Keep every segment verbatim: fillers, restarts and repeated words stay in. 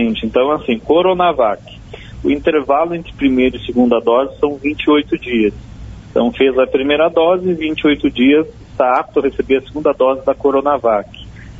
Exatamente. Então, assim, Coronavac, o intervalo entre primeira e segunda dose são vinte e oito dias. Então, fez a primeira dose, vinte e oito dias, está apto a receber a segunda dose da Coronavac.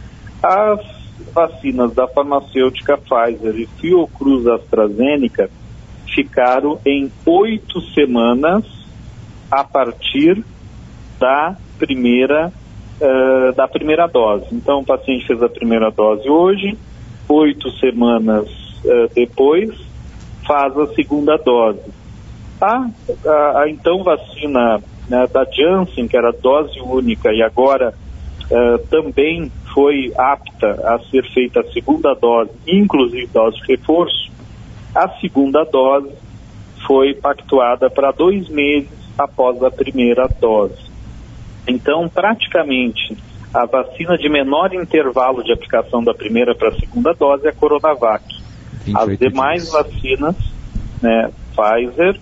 As vacinas da farmacêutica Pfizer e Fiocruz AstraZeneca ficaram em oito semanas a partir da primeira, uh, da primeira dose. Então, o paciente fez a primeira dose hoje, oito semanas uh, depois, faz a segunda dose. A, a, a então vacina, né, da Janssen, que era dose única, e agora uh, também foi apta a ser feita a segunda dose, inclusive dose de reforço, a segunda dose foi pactuada para dois meses após a primeira dose. Então, praticamente, a vacina de menor intervalo de aplicação da primeira para a segunda dose é a Coronavac. As demais dias. vacinas, né, Pfizer,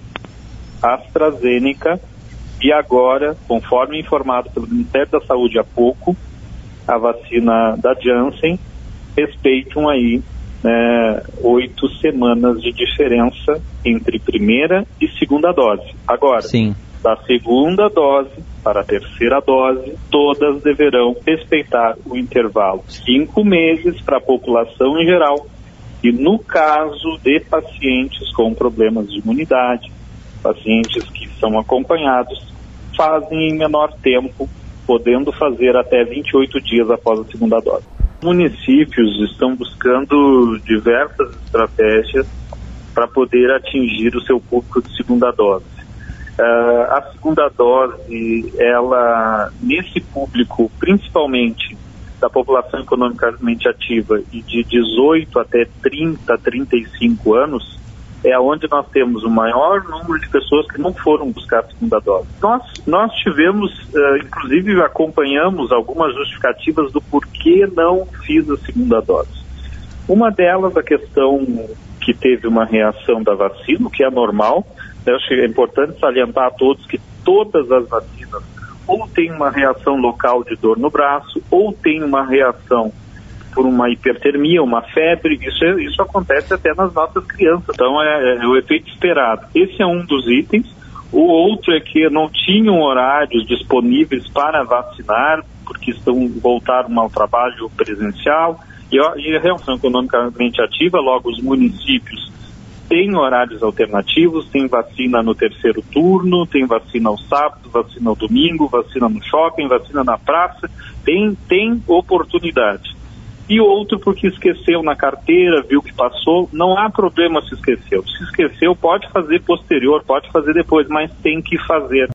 AstraZeneca e agora, conforme informado pelo Ministério da Saúde há pouco, a vacina da Janssen, respeitam aí né, oito semanas de diferença entre primeira e segunda dose. Agora, Sim. da segunda dose para a terceira dose, todas deverão respeitar o intervalo cinco meses para a população em geral e no caso de pacientes com problemas de imunidade, pacientes que são acompanhados, fazem em menor tempo, podendo fazer até vinte e oito dias após a segunda dose. Municípios estão buscando diversas estratégias para poder atingir o seu público de segunda dose. Uh, a segunda dose, ela, nesse público, principalmente da população economicamente ativa e de dezoito até trinta, trinta e cinco anos, é onde nós temos o maior número de pessoas que não foram buscar a segunda dose. Nós, nós tivemos, uh, inclusive acompanhamos algumas justificativas do porquê não fiz a segunda dose. Uma delas, a questão que teve uma reação da vacina, o que é normal. Eu acho que é importante salientar a todos que todas as vacinas ou tem uma reação local de dor no braço, ou tem uma reação por uma hipertermia, uma febre, isso, é, isso acontece até nas nossas crianças, então é, é o efeito esperado. Esse é um dos itens. O outro é que não tinham horários disponíveis para vacinar, porque estão voltaram ao trabalho presencial, e, e a reação economicamente ativa, logo os municípios têm horários alternativos, tem vacina no terceiro turno, tem vacina ao sábado, vacina ao domingo, vacina no shopping, vacina na praça, tem, tem oportunidade. E outro porque esqueceu na carteira, viu que passou, não há problema se esqueceu. Se esqueceu, pode fazer posterior, pode fazer depois, mas tem que fazer.